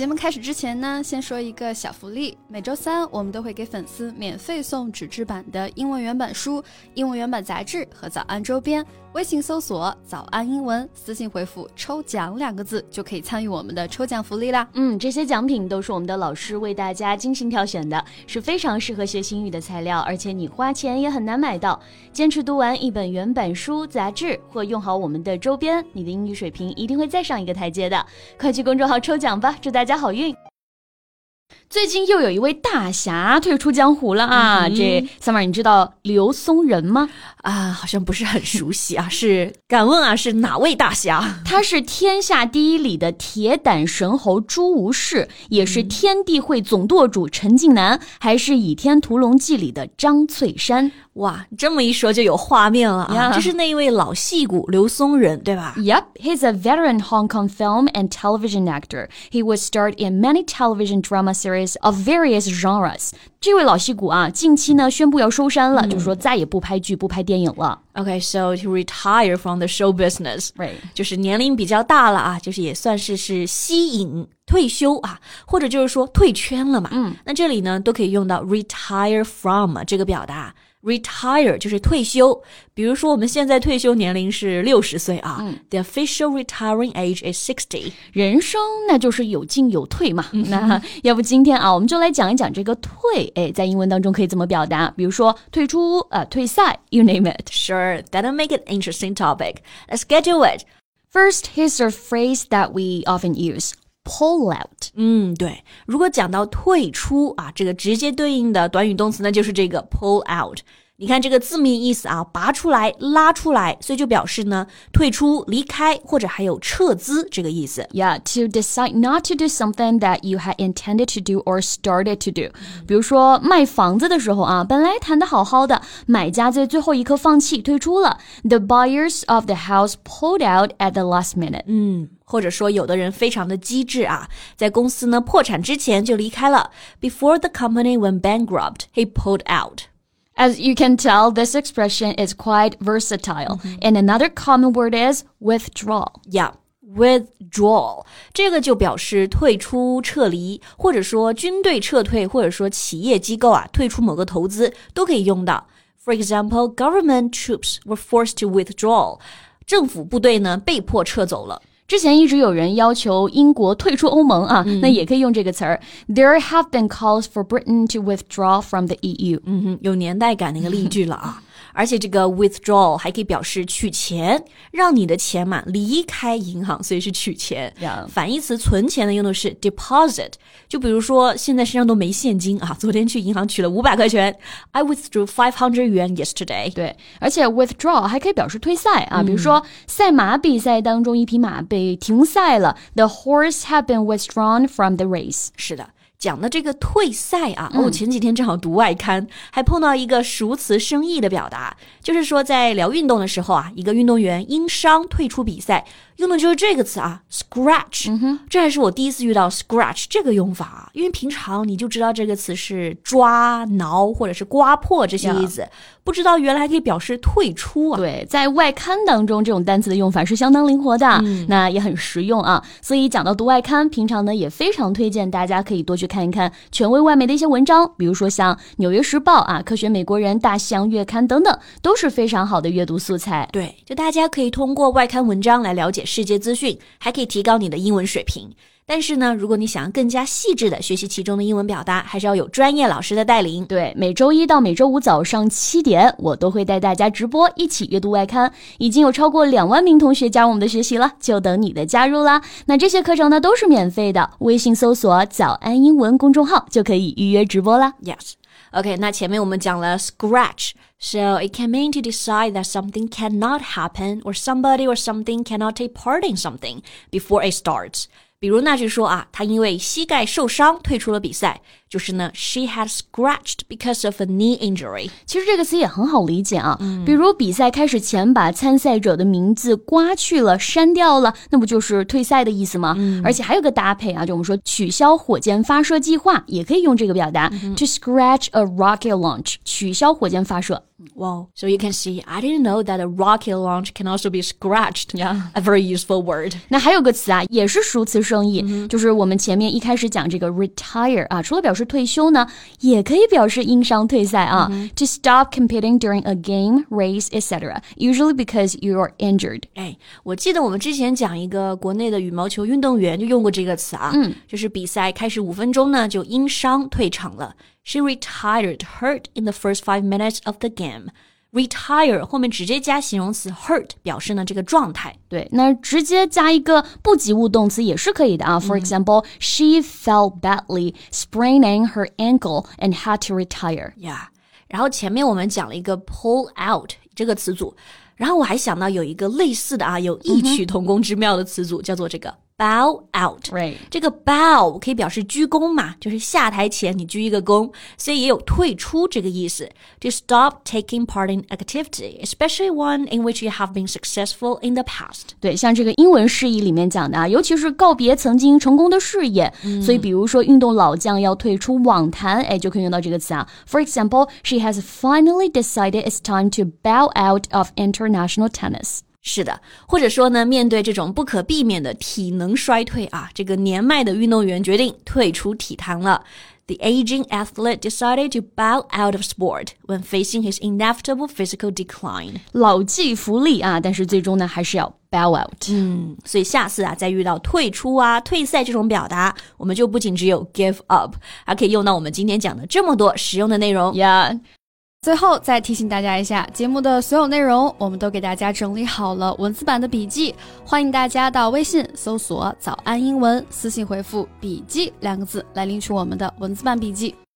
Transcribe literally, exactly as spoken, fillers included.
节目开始之前呢，先说一个小福利。每周三我们都会给粉丝免费送纸质版的英文原版书、英文原版杂志和早安周边。微信搜索早安英文，私信回复抽奖两个字就可以参与我们的抽奖福利啦。 嗯，这些奖品都是我们的老师为大家精心挑选的，是非常适合学英语的材料，而且你花钱也很难买到。坚持读完一本原版书、杂志或用好我们的周边，你的英语水平一定会再上一个台阶的。快去公众号抽奖吧，祝大家好运。最近又有一位大侠退出江湖了啊！嗯、这Summer你知道刘松仁吗？ 啊，好像不是很熟悉啊。是，敢问啊，是哪位大侠？ 他是天下第一里的铁胆神猴朱无事，也是天地会总舵主陈近南，还是《倚天屠龙记》里的张翠山。 哇，这么一说就有画面了啊！ Yeah. 这是那一位老戏骨刘松仁，对吧？ Yep, he's a veteran Hong Kong film and television actor. He was starred in many television drama series of various genres. 这位老戏骨啊，近期呢宣布要收山了，嗯、就是说再也不拍剧、不拍电影了。 Okay, so to retire from the show business, right? 就是年龄比较大了啊，就是也算是是息影退休啊，或者就是说退圈了嘛。嗯，那这里呢都可以用到 retire from 这个表达。Retire 就是退休，比如说我们现在退休年龄是六十岁啊、嗯、The official retiring age is sixty。 人生那就是有进有退嘛、嗯、那要不今天啊我们就来讲一讲这个退，诶在英文当中可以怎么表达，比如说退出、呃、退赛 you name it. Sure, that'll make it an interesting topic. Let's get to it. First, here's a phrase that we often use.Pull out. 嗯，对，如果讲到退出啊，这个直接对应的短语动词呢就是这个 pull out。你看这个字面意思啊，拔出来、拉出来，所以就表示呢退出、离开或者还有撤资这个意思。 Yeah, to decide not to do something that you had intended to do or started to do. 比如说卖房子的时候啊，本来谈得好好的，买家在最后一刻放弃退出了。The buyers of the house pulled out at the last minute. 嗯。或者说有的人非常的机智啊，在公司呢破产之前就离开了。Before the company went bankrupt, he pulled out. As you can tell, this expression is quite versatile. Mm-hmm. And another common word is withdrawal. Yeah, withdrawal. 这个就表示退出、撤离，或者说军队撤退，或者说企业机构啊退出某个投资都可以用到。For example, government troops were forced to withdraw. 政府部队呢被迫撤走了。 之前一直有人要求英国退出欧盟啊、嗯、那也可以用这个词儿。There have been calls for Britain to withdraw from the E U. 嗯哼，有年代感的一个例句了啊。而且这个 withdraw 还可以表示取钱，让你的钱嘛离开银行，所以是取钱。 Yeah. 反义词存钱呢用的是 deposit。就比如说现在身上都没现金啊，昨天去银行取了五百块钱。I withdrew five hundred yuan yesterday. 对，而且 withdraw 还可以表示退赛啊，嗯、比如说赛马比赛当中一匹马被停赛了。The horse had been withdrawn from the race. 是的。讲的这个退赛啊，我、哦、前几天正好读外刊，还碰到一个熟词生义的表达，就是说在聊运动的时候啊，一个运动员因伤退出比赛，用的就是这个词啊 scratch、嗯、哼这还是我第一次遇到 scratch 这个用法啊，因为平常你就知道这个词是抓、挠或者是刮破这些意思、yeah. 不知道原来还可以表示退出啊。 对，在外刊当中这种单词的用法是相当灵活的、嗯、那也很实用啊。所以讲到读外刊，平常呢也非常推荐大家可以多去看一看权威外媒的一些文章，比如说像纽约时报啊、科学美国人、大西洋月刊等等，都是非常好的阅读素材。 对，就大家可以通过外刊文章来了解世界资讯，还可以提高你的英文水平。但是呢，如果你想更加细致的学习其中的英文表达，还是要有专业老师的带领。 对，每周一到每周五早上七点，我都会带大家直播一起阅读外刊，已经有超过两万名同学加入我们的学习了，就等你的加入啦。那这些课程呢都是免费的，微信搜索早安英文公众号就可以预约直播啦。 Yes. OK, 那前面我们讲了 scratch, so it can mean to decide that something cannot happen or somebody or something cannot take part in something before it starts. 比如那句说啊，她因为膝盖受伤退出了比赛，就是呢 she had scratched because of a knee injury. 其实这个词也很好理解啊、嗯、比如比赛开始前把参赛者的名字刮去了、删掉了，那不就是退赛的意思吗、嗯、而且还有个搭配啊，就我们说取消火箭发射计划也可以用这个表达、嗯、to scratch a rocket launch. 取消火箭发射 Wow. So you can see, I didn't know that a rocket launch can also be scratched. Yeah. A very useful word. 那还有个词啊，也是熟词生意，嗯、就是我们前面一开始讲这个 retire 啊，除了表示退休呢，也可以表示因伤退赛啊。嗯、To stop competing during a game, race, et cetera. Usually because you are injured. 哎，我记得我们之前讲一个国内的羽毛球运动员就用过这个词啊，嗯，就是比赛开始五分钟呢，就因伤退场了。She retired, hurt in the first five minutes of the game. Retire 后面直接加形容词 hurt 表示呢这个状态。 对，那直接加一个不及物动词也是可以的啊。For example, she fell badly, spraining her ankle and had to retire. Yeah. 然后前面我们讲了一个 pull out 这个词组，然后我还想到有一个类似的啊，有异曲同工之妙的词组，叫做这个bow out. Right. 这个 bow 可以表示鞠躬嘛，就是下台前你鞠一个躬，所以也有退出这个意思。To stop taking part in activity, especially one in which you have been successful in the past. 对，像这个英文释义里面讲的啊，尤其是告别曾经成功的事业，嗯、所以比如说运动老将要退出网坛，哎，就可以用到这个词啊。For example, she has finally decided it's time to bow out of international tennis. 是的，或者说呢，面对这种不可避免的体能衰退啊，这个年迈的运动员决定退出体坛了。The aging athlete decided to bow out of sport when facing his inevitable physical decline. 老骥伏枥啊，但是最终呢，还是要 bow out. 嗯，所以下次啊，再遇到退出啊、退赛这种表达，我们就不仅只有 give up， 还可以用到我们今天讲的这么多实用的内容。 Yeah. 最后再提醒大家一下，节目的所有内容我们都给大家整理好了文字版的笔记，欢迎大家到微信搜索早安英文，私信回复笔记两个字来领取我们的文字版笔记。